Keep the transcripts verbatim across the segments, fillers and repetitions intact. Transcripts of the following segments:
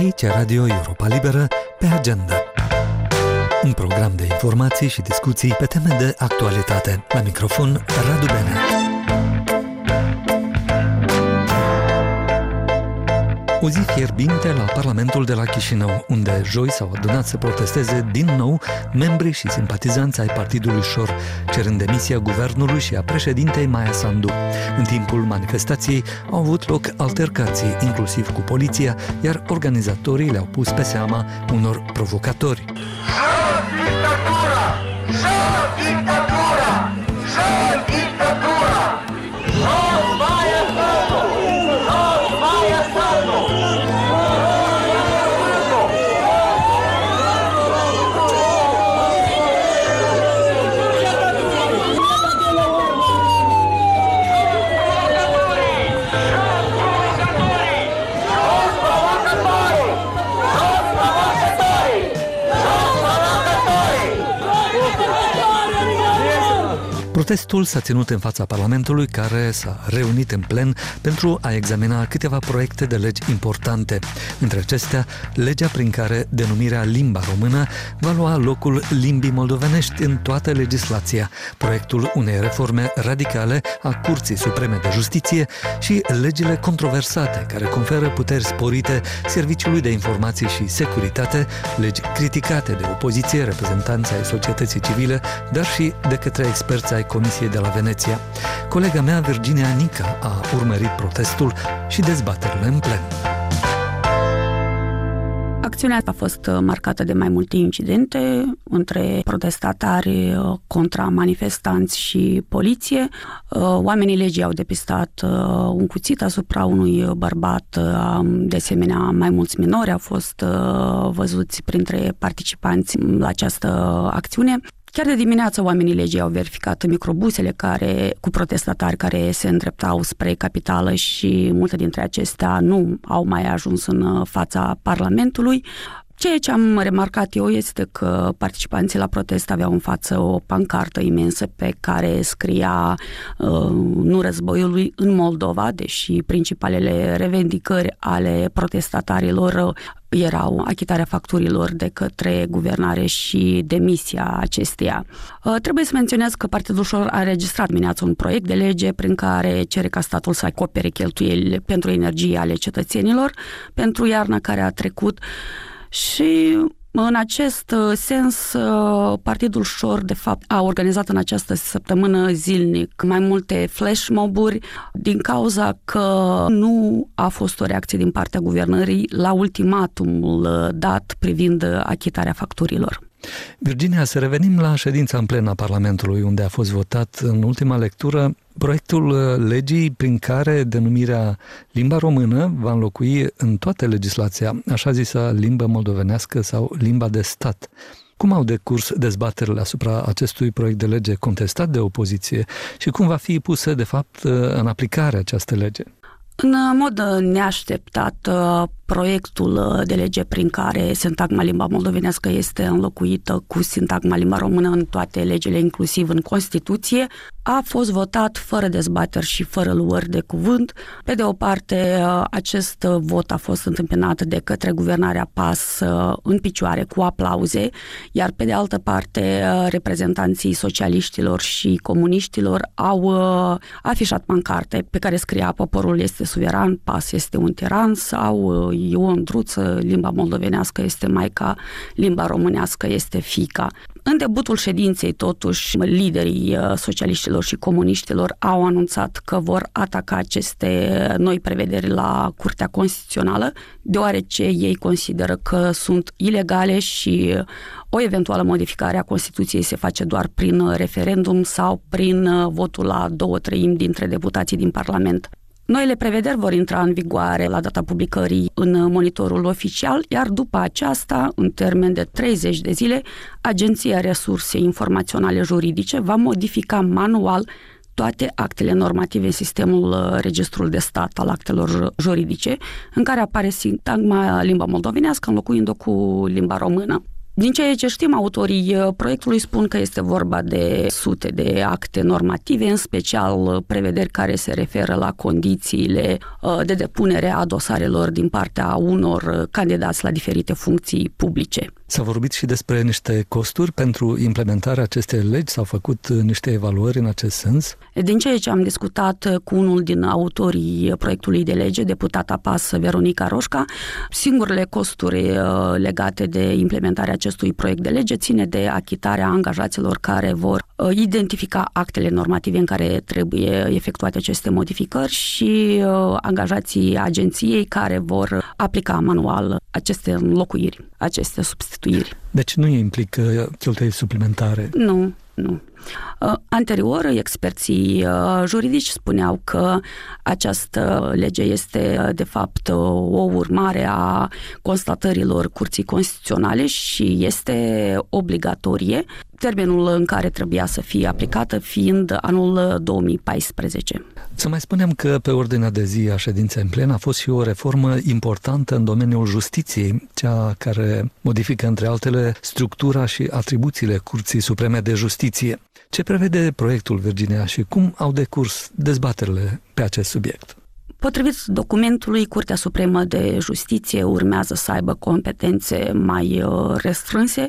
Aici Radio Europa Liberă pe agenda. Un program de informații și discuții pe teme de actualitate. La microfon, Radu Benea. O zi fierbinte la Parlamentul de la Chișinău, unde joi s-au adunat să protesteze din nou membrii și simpatizanți ai Partidului Șor, cerând demisia guvernului și a președintei Maia Sandu. În timpul manifestației au avut loc altercații, inclusiv cu poliția, iar organizatorii le-au pus pe seama unor provocatori. Jos dictatura! Jos dictatura! Jos dictatura! Jos Maia Sandu! Jos Maia Sandu! Protestul s-a ținut în fața Parlamentului, care s-a reunit în plen pentru a examina câteva proiecte de legi importante. Între acestea, legea prin care denumirea limba română va lua locul limbii moldovenești în toată legislația, proiectul unei reforme radicale a Curții Supreme de Justiție și legile controversate care conferă puteri sporite Serviciului de Informații și Securitate, legi criticate de opoziție, reprezentanți ai societății civile, dar și de către experți ai Comisiei de la Veneția. Colega mea, Virginia Nica, a urmărit protestul și dezbaterile în plen. Acțiunea a fost marcată de mai multe incidente între protestatari contra manifestanți și poliție. Oamenii legii au depistat un cuțit asupra unui bărbat, de asemenea mai mulți minori au fost văzuți printre participanți la această acțiune. Chiar de dimineață oamenii legii au verificat microbusele care, cu protestatari care se îndreptau spre capitală și multe dintre acestea nu au mai ajuns în fața Parlamentului. Ceea ce am remarcat eu este că participanții la protest aveau în față o pancartă imensă pe care scria uh, nu războiului în Moldova, deși principalele revendicări ale protestatarilor erau achitarea facturilor de către guvernare și demisia acesteia. Uh, trebuie să menționez că Partidul Șor a înregistrat dimineața un proiect de lege prin care cere ca statul să acopere cheltuielile pentru energie ale cetățenilor pentru iarna care a trecut. Și în acest sens, Partidul Șor, de fapt, a organizat în această săptămână zilnic mai multe flash mob-uri din cauza că nu a fost o reacție din partea guvernării la ultimatumul dat privind achitarea facturilor. Virginia, să revenim la ședința în plen a Parlamentului, unde a fost votat în ultima lectură proiectul legii prin care denumirea limba română va înlocui în toată legislația așa zisă limbă moldovenească sau limba de stat. Cum au decurs dezbaterile asupra acestui proiect de lege contestat de opoziție și cum va fi pusă, de fapt, în aplicare această lege? În mod neașteptat, proiectul de lege prin care sintagma limba moldovenească este înlocuită cu sintagma limba română în toate legile, inclusiv în Constituție, a fost votat fără dezbateri și fără luări de cuvânt. Pe de o parte, acest vot a fost întâmpinat de către guvernarea P A S în picioare cu aplauze, iar pe de altă parte, reprezentanții socialiștilor și comuniștilor au afișat pancarte pe care scria poporul este suveran, P A S este un tiran sau e o îndruță, limba moldovenească este maica, limba românească este fiica. În debutul ședinței, totuși, liderii socialiștilor și comuniștilor au anunțat că vor ataca aceste noi prevederi la Curtea Constituțională, deoarece ei consideră că sunt ilegale și o eventuală modificare a Constituției se face doar prin referendum sau prin votul la două treimi dintre deputații din Parlament. Noile prevederi vor intra în vigoare la data publicării în monitorul oficial, iar după aceasta, în termen de treizeci de zile, Agenția Resursei Informaționale Juridice va modifica manual toate actele normative în sistemul Registrul de Stat al actelor juridice, în care apare sintagma limba moldovenească înlocuind-o cu limba română. Din ceea ce știm, autorii proiectului spun că este vorba de sute de acte normative, în special prevederi care se referă la condițiile de depunere a dosarelor din partea unor candidați la diferite funcții publice. S-a vorbit și despre niște costuri pentru implementarea acestei legi? S-au făcut niște evaluări în acest sens? Din ceea ce am discutat cu unul din autorii proiectului de lege, deputata P A S Veronica Roșca, singurele costuri legate de implementarea acestui proiect de lege ține de achitarea angajaților care vor identifica actele normative în care trebuie efectuate aceste modificări și angajații agenției care vor aplica manual aceste înlocuiri, aceste substituiri. Deci nu implică cheltuieli suplimentare? Nu, nu. Anterior, experții juridici spuneau că această lege este, de fapt, o urmare a constatărilor Curții Constituționale și este obligatorie, termenul în care trebuia să fie aplicată fiind anul două mii paisprezece. Să mai spunem că pe ordinea de zi a ședinței în plen a fost și o reformă importantă în domeniul justiției, cea care modifică, între altele, structura și atribuțiile Curții Supreme de Justiție. Ce prevede proiectul, Virginia, și cum au decurs dezbaterile pe acest subiect? Potrivit documentului, Curtea Supremă de Justiție urmează să aibă competențe mai restrânse,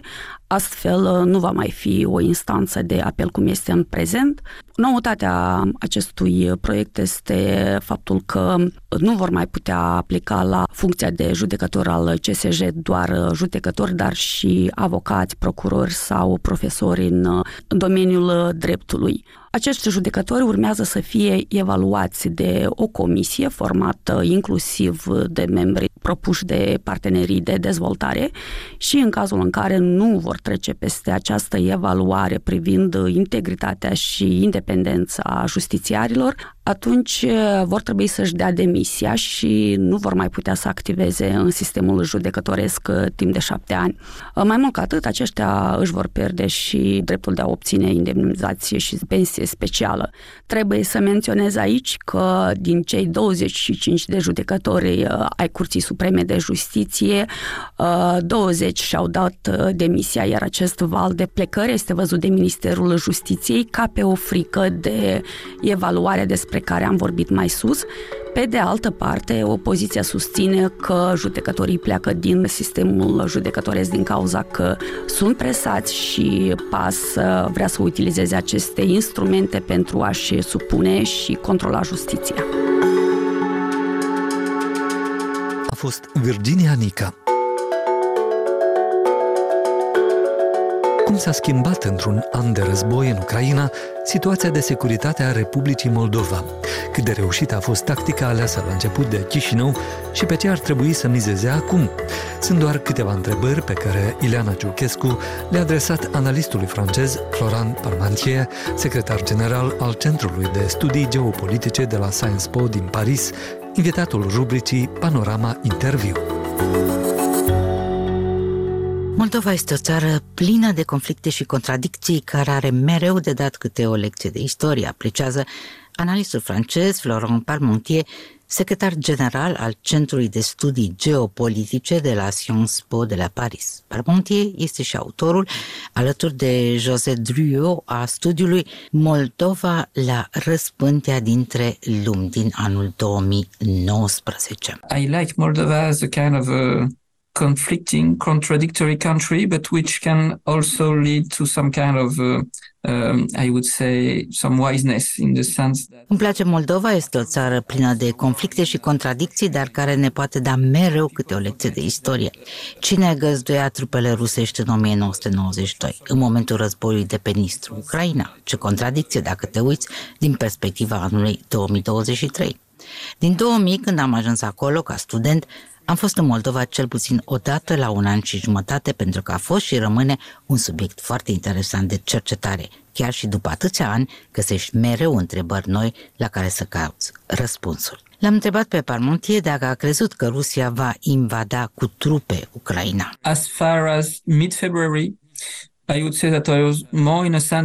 astfel nu va mai fi o instanță de apel cum este în prezent. Noutatea acestui proiect este faptul că nu vor mai putea aplica la funcția de judecător al C S J doar judecători, dar și avocați, procurori sau profesori în domeniul dreptului. Acești judecători urmează să fie evaluați de o comisie formată inclusiv de membri propuși de partenerii de dezvoltare și în cazul în care nu vor trece peste această evaluare privind integritatea și independența justițiarilor, atunci vor trebui să-și dea demisia și nu vor mai putea să activeze în sistemul judecătoresc timp de șapte ani. Mai mult ca atât, aceștia își vor pierde și dreptul de a obține indemnizație și pensie specială. Trebuie să menționez aici că din cei douăzeci și cinci de judecători ai Curții Supreme de Justiție, douăzeci și-au dat demisia, iar acest val de plecări este văzut de Ministerul Justiției ca pe o frică de evaluare despre care am vorbit mai sus. Pe de altă parte, opoziția susține că judecătorii pleacă din sistemul judecătoresc din cauza că sunt presați și P A S vrea să utilizeze aceste instrumente pentru a-și supune și controla justiția. A fost Virginia Nica. Cum s-a schimbat într-un an de război în Ucraina situația de securitate a Republicii Moldova? Cât de reușită a fost tactica aleasă la început de Chișinău și pe ce ar trebui să mizeze acum? Sunt doar câteva întrebări pe care Ileana Ciuchescu le-a adresat analistului francez Florent Parmentier, secretar general al Centrului de Studii Geopolitice de la Sciences Po din Paris, invitatul rubricii Panorama Interviu. Moldova este o țară plină de conflicte și contradicții care are mereu de dat câte o lecție de istorie, apreciază analistul francez Florent Parmentier, secretar general al Centrului de Studii Geopolitice de la Sciences Po de la Paris. Parmentier este și autorul, alături de José Druot, a studiului Moldova la răspântea dintre lumi din anul două mii nouăsprezece. I like Moldova as a kind of a conflicting, contradictory country, but which can also lead to some kind of, uh, um, I would say, some wiseness in the sense that... Îmi place Moldova, este o țară plină de conflicte și contradicții, dar care ne poate da mereu câte o lecție de istorie. Cine găzduia trupele rusești în o mie nouă sute nouăzeci și doi, în momentul războiului de pe Nistru, Ucraina? Ce contradicție dacă te uiți din perspectiva anului două mii douăzeci și trei. Din două mii, când am ajuns acolo ca student, am fost în Moldova cel puțin o dată la un an și jumătate, pentru că a fost și rămâne un subiect foarte interesant de cercetare. Chiar și după atâția ani, găsești mereu întrebări noi la care să cauți răspunsuri. L-am întrebat pe Parmentier dacă a crezut că Rusia va invada cu trupe Ucraina. As far as mid-February, I would say that I was more in a sense that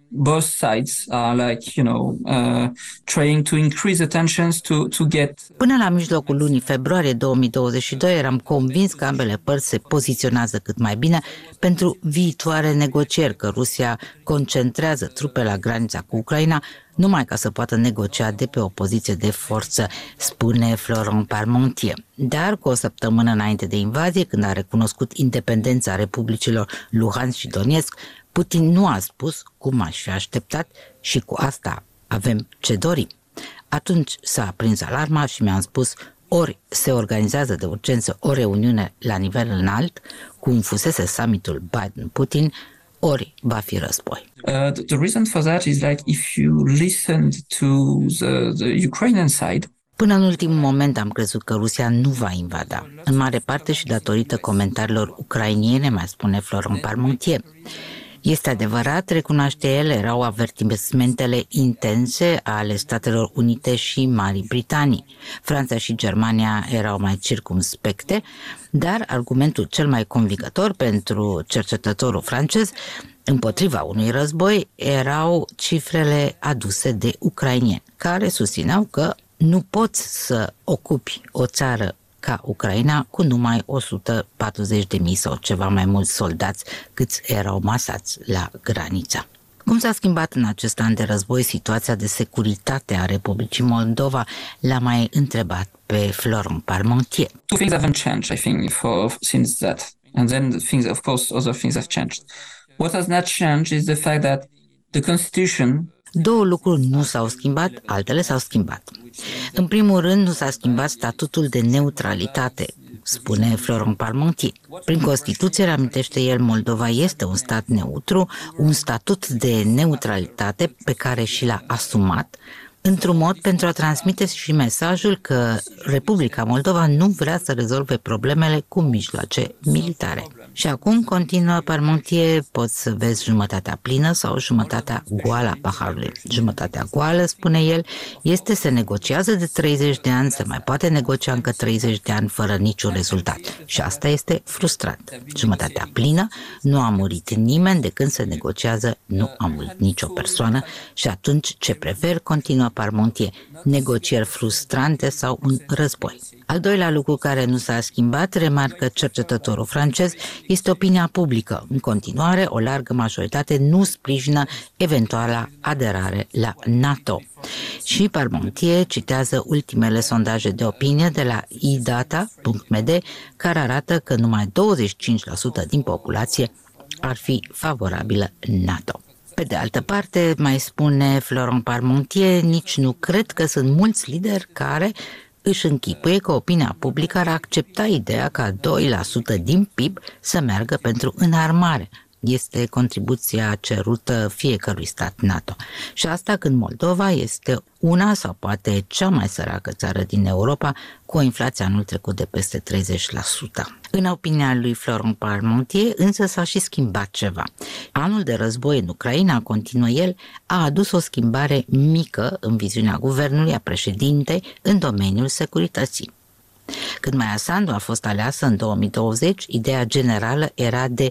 both sides are like, you know, uh, trying to increase the tensions to, to get... Până la mijlocul lunii februarie două mii douăzeci și doi eram convins că ambele părți se poziționează cât mai bine pentru viitoare negocieri, că Rusia concentrează trupe la granița cu Ucraina numai ca să poată negocia de pe o poziție de forță, spune Florent Parmentier. Dar cu o săptămână înainte de invazie, când a recunoscut independența republicilor Luhansk și Donetsk, Putin nu a spus cum aș fi așteptat și cu asta avem ce dorim. Atunci s-a aprins alarma și mi-am spus ori se organizează de urgență o reuniune la nivel înalt, cum fusese summitul Biden-Putin, ori va fi război. Uh, the, the reason for that is like if you listened to the, the Ukrainian side, Până în ultimul moment am crezut că Rusia nu va invada, în mare parte și datorită comentariilor ucrainiene, mai spune Florent Parmentier. Este adevărat, recunoaște el, erau avertismentele intense ale Statelor Unite și Marii Britanii. Franța și Germania erau mai circumspecte, dar argumentul cel mai convingător pentru cercetătorul francez împotriva unui război erau cifrele aduse de ucrainieni, care susțineau că nu poți să ocupi o țară ca Ucraina cu numai o sută patruzeci de mii sau ceva mai mulți soldați câți erau masați la granița. Cum s-a schimbat în acest an de război situația de securitate a Republicii Moldova? L-a mai întrebat pe Florent Parmentier. Two things haven't changed, I think, for since that. And then things, of course, other things have changed. What has not changed is the fact that the Constitution... Două lucruri nu s-au schimbat, altele s-au schimbat. În primul rând, nu s-a schimbat statutul de neutralitate, spune Florent Parmentier. Prin Constituție, reamintește el, Moldova este un stat neutru, un statut de neutralitate pe care și l-a asumat, într-un mod pentru a transmite și mesajul că Republica Moldova nu vrea să rezolve problemele cu mijloace militare. Și acum, continuă Parmentier, poți să vezi jumătatea plină sau jumătatea goală a paharului. Jumătatea goală, spune el, este se negociază de treizeci de ani, se mai poate negocia încă treizeci de ani fără niciun rezultat. Și asta este frustrant. Jumătatea plină, nu a murit nimeni, de când se negociază, nu a murit nicio persoană și atunci ce prefer, continuă Parmentier, negocieri frustrante sau un război. Al doilea lucru care nu s-a schimbat, remarcă cercetătorul francez, este opinia publică. În continuare, o largă majoritate nu sprijină eventuala aderare la NATO. Și Parmentier citează ultimele sondaje de opinie de la i data punct m d, care arată că numai douăzeci și cinci la sută din populație ar fi favorabilă NATO. Pe de altă parte, mai spune Florent Parmentier, nici nu cred că sunt mulți lideri care își închipuie că opinia publică ar accepta ideea ca doi la sută din P I B să meargă pentru înarmare. Este contribuția cerută fiecărui stat NATO. Și asta când Moldova este una sau poate cea mai săracă țară din Europa, cu o inflație anul trecut de peste treizeci la sută. În opinia lui Florent Parmentier, însă s-a și schimbat ceva. Anul de război în Ucraina, continuă el, a adus o schimbare mică în viziunea guvernului, a președintei, în domeniul securității. Când Maia Sandu a fost aleasă în două mii douăzeci, ideea generală era de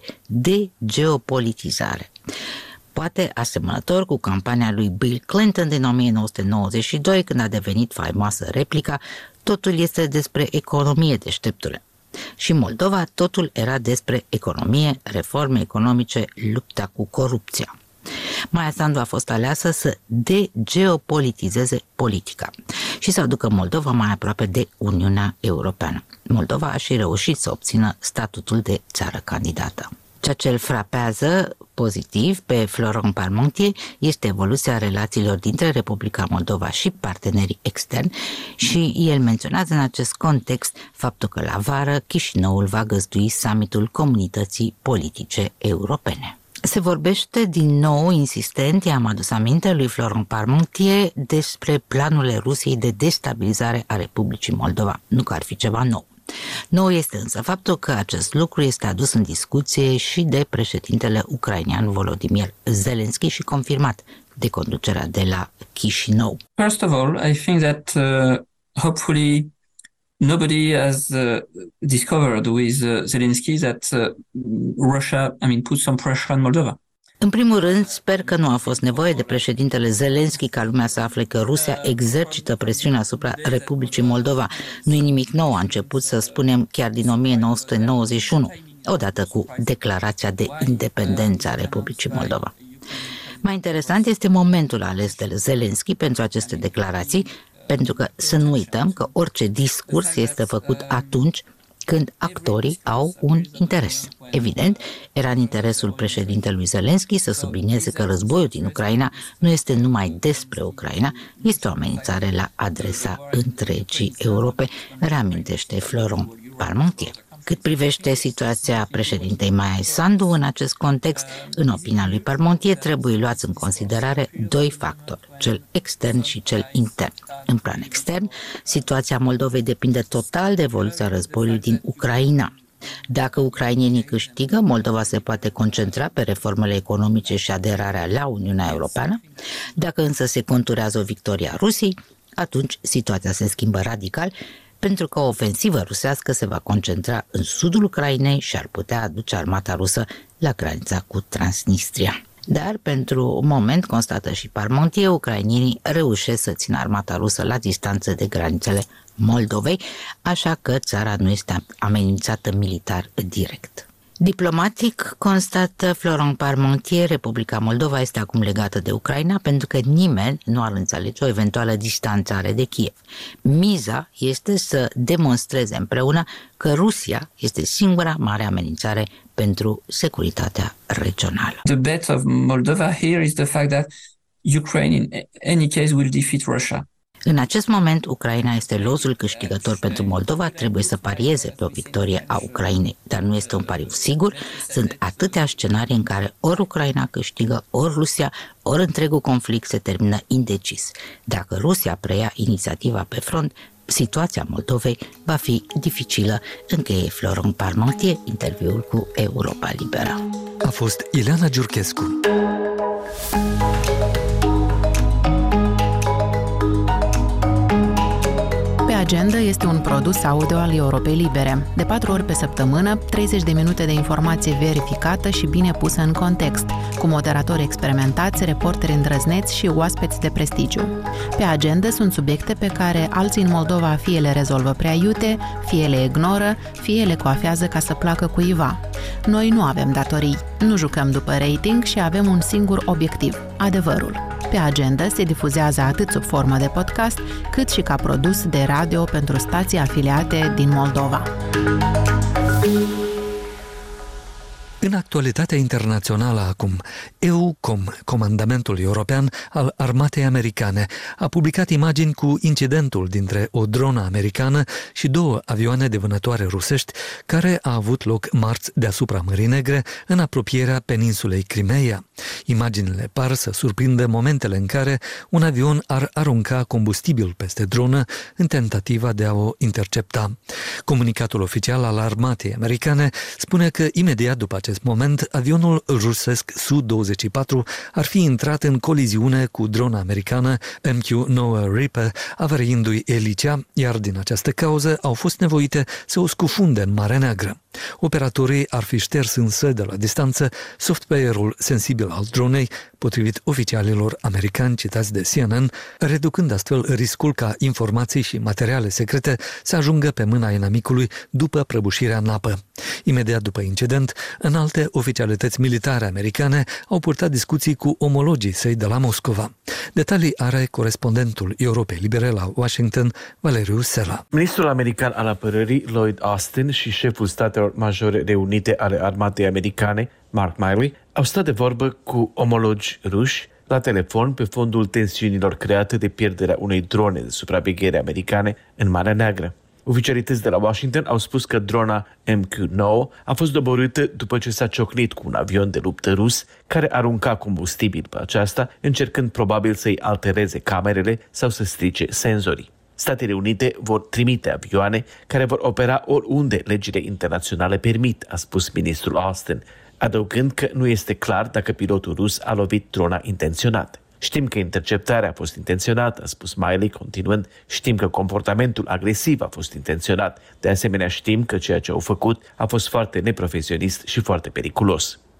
degeopolitizare. Poate asemănător cu campania lui Bill Clinton din o mie nouă sute nouăzeci și doi, când a devenit faimoasă replica, totul este despre economie, deșteptule. Și în Moldova totul era despre economie, reforme economice, lupta cu corupția. Maia Sandu a fost aleasă să degeopolitizeze politica și să aducă Moldova mai aproape de Uniunea Europeană. Moldova a și reușit să obțină statutul de țară candidată. Ceea ce îl frapează pozitiv pe Florent Parmentier este evoluția relațiilor dintre Republica Moldova și partenerii externi și el menționează în acest context faptul că la vară Chișinăul va găzdui summitul Comunității Politice Europene. Se vorbește din nou, insistent, i-am adus aminte lui Florent Parmentier despre planurile Rusiei de destabilizare a Republicii Moldova. Nu că ar fi ceva nou. Nou este însă faptul că acest lucru este adus în discuție și de președintele ucrainean Volodymyr Zelensky și confirmat de conducerea de la Chișinău. First of all, I think that uh, hopefully nobody has uh, discovered with uh, Zelensky that uh, Russia, I mean, put some pressure on Moldova. În primul rând, sper că nu a fost nevoie de președintele Zelensky ca lumea să afle că Rusia exercită presiune asupra Republicii Moldova. Nu e nimic nou, a început să spunem chiar din o mie nouă sute nouăzeci și unu, odată cu declarația de independență a Republicii Moldova. Mai interesant este momentul ales de Zelensky pentru aceste declarații, pentru că să nu uităm că orice discurs este făcut atunci când actorii au un interes. Evident, era în interesul președintelui Zelensky să sublinieze că războiul din Ucraina nu este numai despre Ucraina, este o amenințare la adresa întregii Europe, reamintește Florent Parmentier. Cât privește situația președintei Maia Sandu în acest context, în opinia lui Parmentier, trebuie luați în considerare doi factori, cel extern și cel intern. În plan extern, situația Moldovei depinde total de evoluția războiului din Ucraina. Dacă ucrainenii câștigă, Moldova se poate concentra pe reformele economice și aderarea la Uniunea Europeană. Dacă însă se conturează o victorie a Rusiei, atunci situația se schimbă radical, pentru că o ofensivă rusească se va concentra în sudul Ucrainei și ar putea aduce armata rusă la granița cu Transnistria. Dar, pentru moment, constată și Parmentier, ucrainienii reușesc să țină armata rusă la distanță de granițele Moldovei, așa că țara nu este amenințată militar direct. Diplomatic, constată Florent Parmentier, Republica Moldova este acum legată de Ucraina pentru că nimeni nu ar înțelege o eventuală distanțare de Kiev. Miza este să demonstreze împreună că Rusia este singura mare amenințare pentru securitatea regională. The bet of Moldova here is the fact that Ukraine in any case will defeat Russia. În acest moment, Ucraina este lozul câștigător pentru Moldova, trebuie să parieze pe o victorie a Ucrainei, dar nu este un pariu sigur. Sunt atâtea scenarii în care ori Ucraina câștigă, ori Rusia, ori întregul conflict se termină indecis. Dacă Rusia preia inițiativa pe front, situația Moldovei va fi dificilă, încheie Florent Parmentier interviul cu Europa Liberă. A fost Ileana Giurchescu. Agenda este un produs audio al Europei Libere. De patru ori pe săptămână, treizeci de minute de informație verificată și bine pusă în context, cu moderatori experimentați, reporteri îndrăzneți și oaspeți de prestigiu. Pe agenda sunt subiecte pe care alții în Moldova fie le rezolvă prea iute, fie le ignoră, fie le coafează ca să placă cuiva. Noi nu avem datorii, nu jucăm după rating și avem un singur obiectiv, adevărul. Pe agenda se difuzează atât sub formă de podcast, cât și ca produs de radio pentru stații afiliate din Moldova. În actualitatea internațională acum, EUCOM, Comandamentul European al Armatei Americane, a publicat imagini cu incidentul dintre o dronă americană și două avioane de vânătoare rusești care a avut loc marți deasupra Mării Negre, în apropierea peninsulei Crimeea. Imaginile par să surprindă momentele în care un avion ar arunca combustibil peste dronă în tentativa de a o intercepta. Comunicatul oficial al armatei americane spune că imediat după acest moment, avionul rusesc S U douăzeci și patru ar fi intrat în coliziune cu drona americană M Q nouă Reaper, avariindu-i elicea, iar din această cauză au fost nevoite să o scufunde în Marea Neagră. Operatorii ar fi șters însă de la distanță software-ul sensibil al dronei, potrivit oficialilor americani citați de C N N, reducând astfel riscul ca informații și materiale secrete să ajungă pe mâna inamicului după prăbușirea în apă. Imediat după incident, înalte oficialități militare americane au purtat discuții cu omologii săi de la Moscova. Detalii are corespondentul Europei Libere la Washington, Valeriu Sela. Ministrul american al apărării Lloyd Austin și șeful Statelor Majore Reunite ale Armatei Americane, Mark Milley, au stat de vorbă cu omologi ruși la telefon pe fondul tensiunilor create de pierderea unei drone de supraveghere americane în Marea Neagră. Oficialități de la Washington au spus că drona M Q nouă a fost doborâtă după ce s-a ciocnit cu un avion de luptă rus care arunca combustibil pe aceasta, încercând probabil să-i altereze camerele sau să strice senzorii. Statele Unite vor trimite avioane care vor opera oriunde legile internaționale permit, a spus ministrul Austin, adăugând că nu este clar dacă pilotul rus a lovit drona intenționat. Știm că interceptarea a fost intenționată, a spus Milley, continuând, știm că comportamentul agresiv a fost intenționat. De asemenea, știm că ceea ce au făcut a fost foarte neprofesionist și foarte periculos.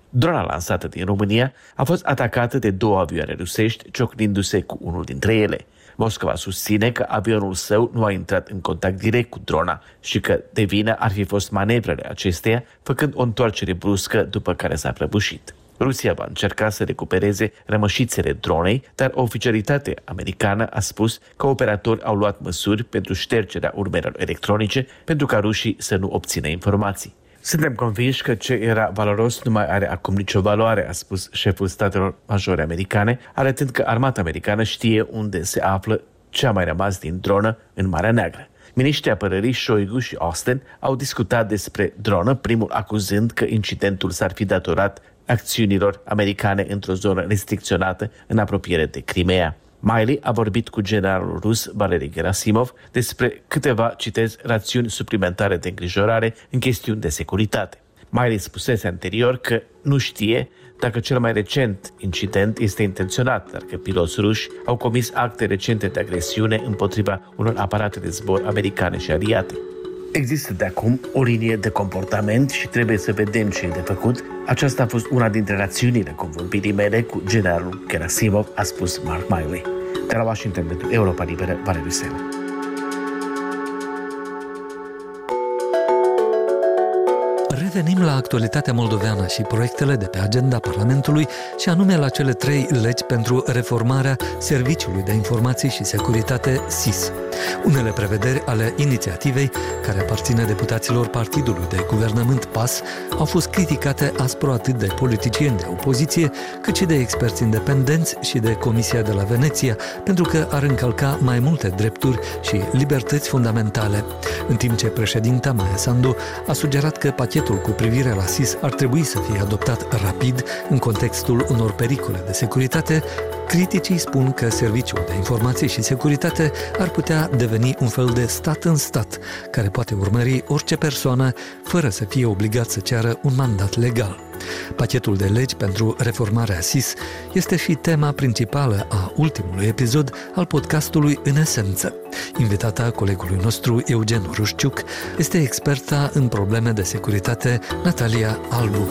Drona lansată din România a fost atacată de două avioane rusești, ciocnindu-se cu unul dintre ele. Moscova susține că avionul său nu a intrat în contact direct cu drona și că de vină ar fi fost manevrele acesteia, făcând o întoarcere bruscă după care s-a prăbușit. Rusia va încerca să recupereze rămășițele dronei, dar o oficialitate americană a spus că operatori au luat măsuri pentru ștergerea urmelor electronice pentru ca rușii să nu obțină informații. Suntem convinși că ce era valoros nu mai are acum nicio valoare, a spus șeful statelor majore americane, arătând că armata americană știe unde se află ce a mai rămas din dronă în Marea Neagră. Miniștrii apărării Shoigu și Austin au discutat despre dronă, primul acuzând că incidentul s-ar fi datorat acțiunilor americane într-o zonă restricționată în apropiere de Crimea. Miley a vorbit cu generalul rus Valery Gerasimov despre câteva, citez, rațiuni suplimentare de îngrijorare în chestiuni de securitate. Miley spusese anterior că nu știe dacă cel mai recent incident este intenționat, dar că piloți ruși au comis acte recente de agresiune împotriva unor aparate de zbor americane și aliate. Există de acum o linie de comportament și trebuie să vedem ce e de făcut. Aceasta a fost una dintre rațiunile convorbirii mele cu generalul Gerasimov, a spus Mark Miley. De la Washington pentru Europa Liberă, Valeriu Sela. Revenim la actualitatea moldoveană și proiectele de pe agenda Parlamentului și anume la cele trei legi pentru reformarea Serviciului de Informații și Securitate S I S. Unele prevederi ale inițiativei, care aparține deputaților partidului de guvernământ P A S, au fost criticate aspru atât de politicieni de opoziție, cât și de experți independenți și de Comisia de la Veneția, pentru că ar încălca mai multe drepturi și libertăți fundamentale. În timp ce președinta Maia Sandu a sugerat că pachetul cu privire la S I S ar trebui să fie adoptat rapid în contextul unor pericole de securitate, criticii spun că Serviciul de Informații și Securitate ar putea deveni un fel de stat în stat, care poate urmări orice persoană fără să fie obligat să ceară un mandat legal. Pachetul de legi pentru reformarea S I S este și tema principală a ultimului episod al podcastului În Esență. Invitata colegului nostru Eugen Rușciuc este experta în probleme de securitate Natalia Albu.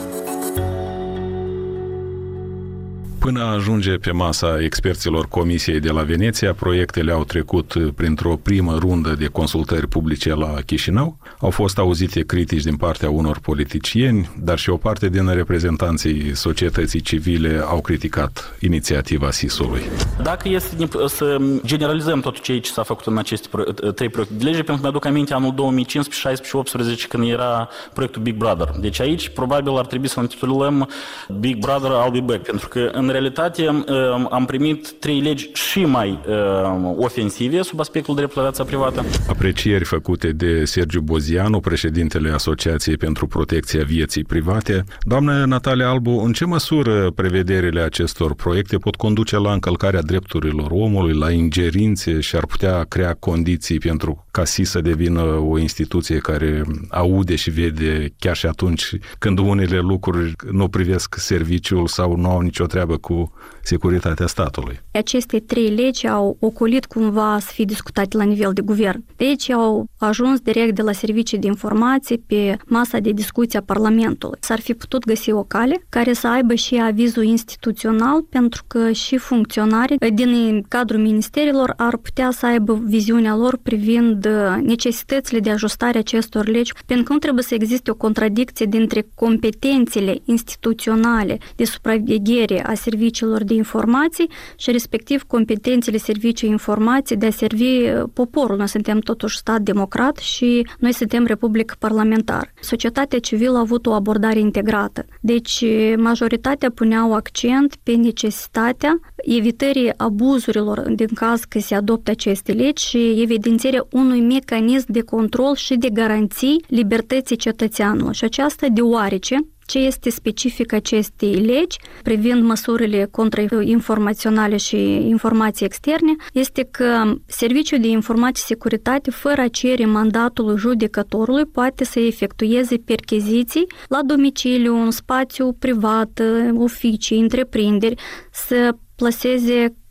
Până ajunge pe masa experților Comisiei de la Veneția, proiectele au trecut printr-o primă rundă de consultări publice la Chișinău. Au fost auzite critici din partea unor politicieni, dar și o parte din reprezentanții societății civile au criticat inițiativa S I S-ului. Dacă este să generalizăm tot ceea ce s-a făcut în aceste trei proiecte de lege, pentru că mi-aduc aminte anul două mii cincisprezece, șaisprezece și optsprezece, când era proiectul Big Brother. Deci aici probabil ar trebui să intitulăm Big Brother I'll be back, pentru că în realitate am primit trei legi și mai ofensive sub aspectul dreptului la viața privată. Aprecieri făcute de Sergiu Bozianu, președintele Asociației pentru Protecția Vieții Private. Doamnă Natalia Albu, în ce măsură prevederile acestor proiecte pot conduce la încălcarea drepturilor omului, la ingerințe și ar putea crea condiții pentru ca S I S să devină o instituție care aude și vede chiar și atunci când unele lucruri nu privesc serviciul sau nu au nicio treabă cu securitatea statului? Aceste trei legi au ocolit cumva să fie discutate la nivel de guvern. Deci au ajuns direct de la servicii de informații pe masa de discuție a Parlamentului. S-ar fi putut găsi o cale care să aibă și avizul instituțional, pentru că și funcționarii din cadrul ministerilor ar putea să aibă viziunea lor privind necesitățile de ajustare acestor legi, pentru că nu trebuie să existe o contradicție dintre competențele instituționale de supraveghere a serviciilor de informații și respectiv competențele serviciei informații de a servi poporul. Noi suntem totuși stat democrat și noi suntem republică parlamentară. Societatea civilă a avut o abordare integrată. Deci majoritatea puneau accent pe necesitatea evitării abuzurilor din caz că se adoptă aceste legi și evidențierea unui mecanism de control și de garanții libertății cetățeanului. Și aceasta deoarece ce este specific acestei legi privind măsurile contrainformaționale și informații externe este că Serviciul de Informații și Securitate, fără a cere mandatul judecătorului, poate să efectueze percheziții la domiciliu, în spațiu privat, oficii, întreprinderi, să plaseze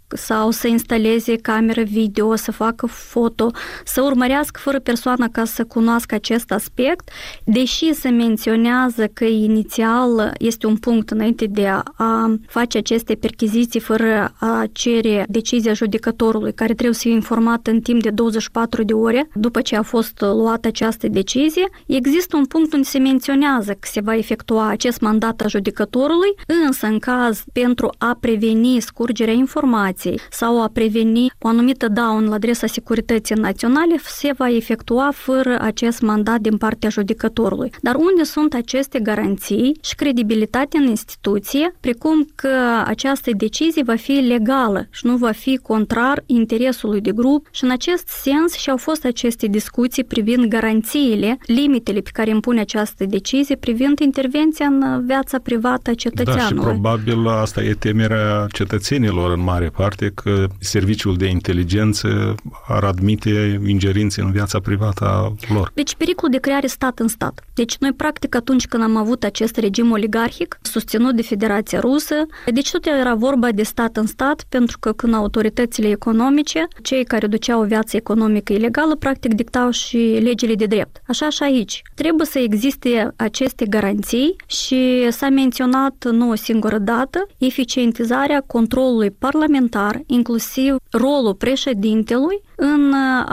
sau să instaleze cameră video, să facă foto, să urmărească fără persoană ca să cunoască acest aspect, deși se menționează că inițial este un punct înainte de a face aceste perchiziții fără a cere decizia judecătorului, care trebuie să fie informat în timp de douăzeci și patru de ore după ce a fost luată această decizie. Există un punct unde se menționează că se va efectua acest mandat a judecătorului, însă în caz pentru a preveni scurgerea informației sau a preveni o anumită daună la adresa securității naționale, se va efectua fără acest mandat din partea judecătorului. Dar unde sunt aceste garanții și credibilitatea în instituție, precum că această decizie va fi legală și nu va fi contrar interesului de grup, și în acest sens și-au fost aceste discuții privind garanțiile, limitele pe care impune această decizie privind intervenția în viața privată a cetățeanului. Da, și probabil asta e temerea cetățenilor în mare parte, că serviciul de inteligență ar admite ingerințe în viața privată a lor. Deci pericolul de creare stat în stat. Deci noi practic atunci când am avut acest regim oligarhic susținut de Federația Rusă, deci tot era vorba de stat în stat, pentru că când autoritățile economice, cei care duceau o viață economică ilegală, practic dictau și legile de drept. Așa și aici. Trebuie să existe aceste garanții și s-a menționat nu o singură dată eficientizarea controlului parlamentar, inclusiv rolul președintelui în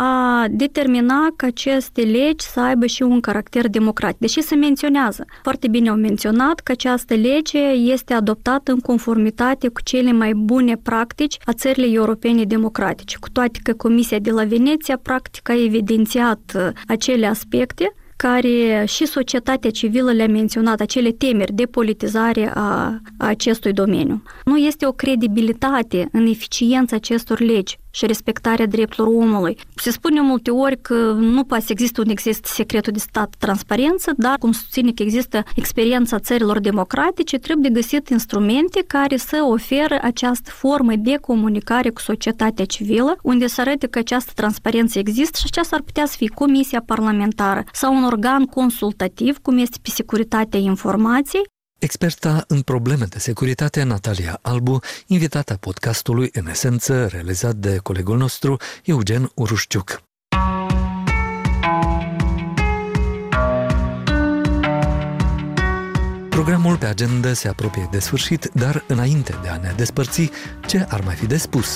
a determina că aceste legi să aibă și un caracter democratic. Deși se menționează, foarte bine au menționat că această lege este adoptată în conformitate cu cele mai bune practici a țărilor europene democratice, cu toate că Comisia de la Veneția practic a evidențiat acele aspecte care și societatea civilă le-a menționat, acele temeri de politizare a, a acestui domeniu. Nu este o credibilitate în eficiența acestor legi și respectarea drepturilor omului. Se spune multe ori că nu poate să există un exist secretul de stat, transparență, dar cum susține că există experiența țărilor democratice, trebuie de găsit instrumente care să oferă această formă de comunicare cu societatea civilă, unde să arate că această transparență există și aceasta ar putea să fie comisia parlamentară sau un organ consultativ, cum este pe securitatea informației. Experta în probleme de securitate, Natalia Albu, invitata podcastului În Esență, realizat de colegul nostru, Eugen Urușciuc. Programul pe agenda se apropie de sfârșit, dar înainte de a ne despărți, ce ar mai fi de spus?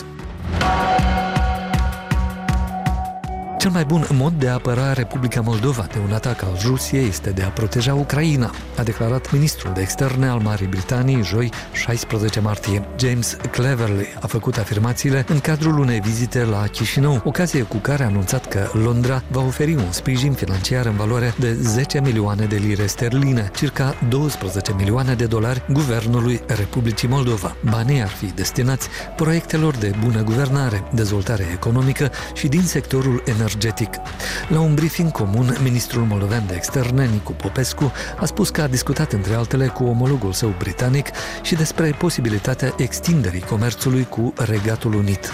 Cel mai bun mod de a apăra Republica Moldova de un atac al Rusiei este de a proteja Ucraina, a declarat ministrul de externe al Marii Britanii joi șaisprezece martie. James Cleverly a făcut afirmațiile în cadrul unei vizite la Chișinău, ocazie cu care a anunțat că Londra va oferi un sprijin financiar în valoare de zece milioane de lire sterline, circa douăsprezece milioane de dolari, guvernului Republicii Moldova. Banii ar fi destinați proiectelor de bună guvernare, dezvoltare economică și din sectorul energetic. La un briefing comun, ministrul moldovean de externe, Nicu Popescu, a spus că a discutat între altele cu omologul său britanic și despre posibilitatea extinderii comerțului cu Regatul Unit.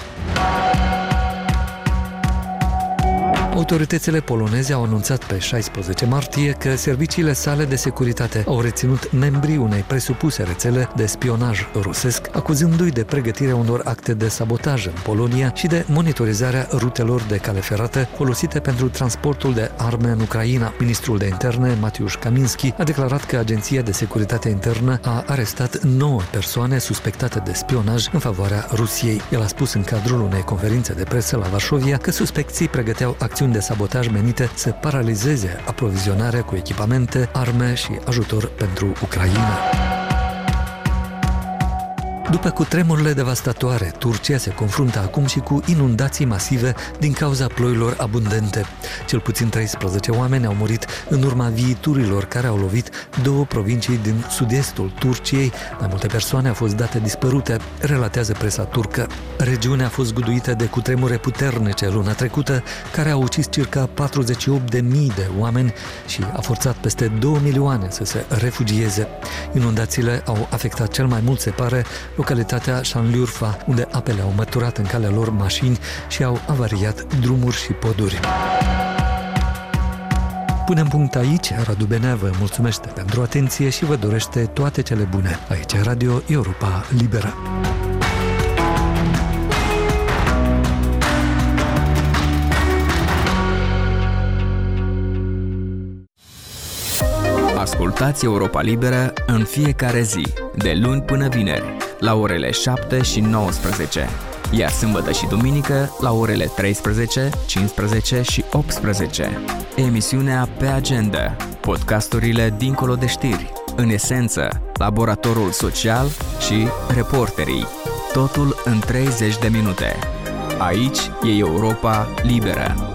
Autoritățile poloneze au anunțat pe șaisprezece martie că serviciile sale de securitate au reținut membrii unei presupuse rețele de spionaj rusesc, acuzându-i de pregătirea unor acte de sabotaj în Polonia și de monitorizarea rutelor de cale ferată folosite pentru transportul de arme în Ucraina. Ministrul de interne, Matiusz Kaminski, a declarat că Agenția de Securitate Internă a arestat nouă persoane suspectate de spionaj în favoarea Rusiei. El a spus în cadrul unei conferințe de presă la Varșovia că suspecții pregăteau acțiuni de sabotaj menite să paralizeze aprovizionarea cu echipamente, arme și ajutor pentru Ucraina. După cutremurile devastatoare, Turcia se confruntă acum și cu inundații masive din cauza ploilor abundente. Cel puțin treisprezece oameni au murit în urma viiturilor care au lovit două provincii din sud-estul Turciei. Mai multe persoane au fost date dispărute, relatează presa turcă. Regiunea a fost zguduită de cutremure puternice luna trecută, care au ucis circa patruzeci și opt de mii de oameni și a forțat peste două milioane să se refugieze. Inundațiile au afectat cel mai mult, se pare, localitatea Șanliurfa, unde apele au măturat în calea lor mașini și au avariat drumuri și poduri. Punem punct aici. Radu Benea vă mulțumește pentru atenție și vă dorește toate cele bune. Aici Radio Europa Liberă. Ascultați Europa Liberă în fiecare zi, de luni până vineri, la orele șapte și nouăsprezece, iar sâmbătă și duminică la orele treisprezece, cincisprezece și optsprezece. Emisiunea Pe Agenda, podcasturile dincolo de știri, în esență, laboratorul social și reporterii. Totul în treizeci de minute. Aici e Europa Liberă.